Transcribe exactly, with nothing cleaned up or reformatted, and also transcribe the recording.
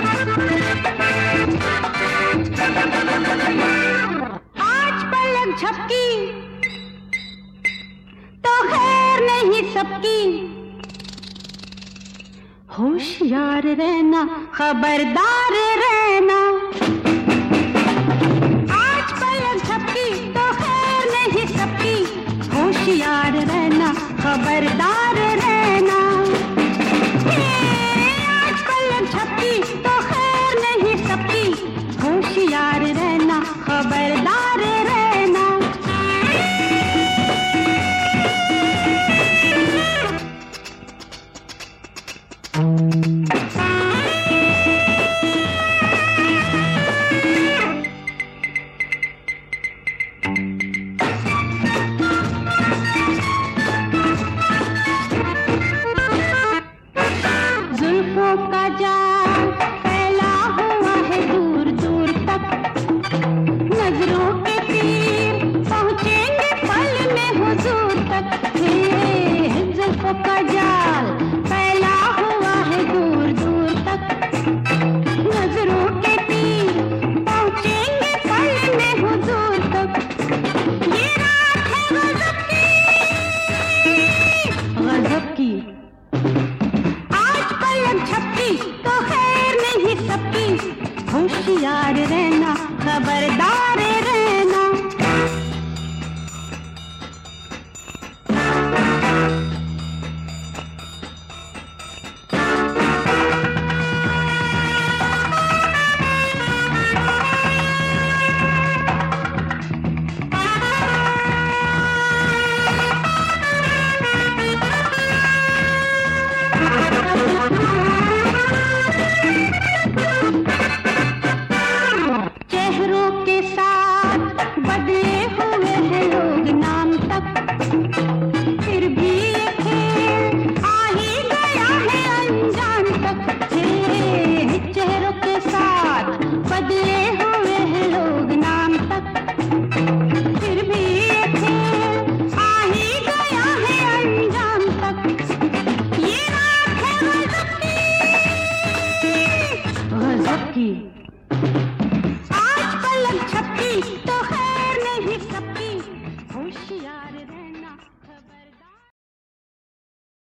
आज पलक झपकी तो खैर नहीं सबकी, होशियार रहना खबरदार रहना। आज पलक झपकी तो खैर नहीं सबकी, होशियार रहना खबरदार रहना। आज पलक झपकी तो खैर नहीं सबकी, होशियार रहना खबरदार रहना। जुल्फों का जाल फैला हुआ है दूर दूर तक, नजरों के तीर पहुंचेंगे पल में हुजूर तक। हे जुल्फों का जाल फैला हुआ है दूर दूर तक, नजरों के तीर पहुंचेंगे पल में हुजूर तक। ये रात है गजब की, गजब की। आज पलक झपकी तो खैर नहीं सबकी, होशियार रहना खबर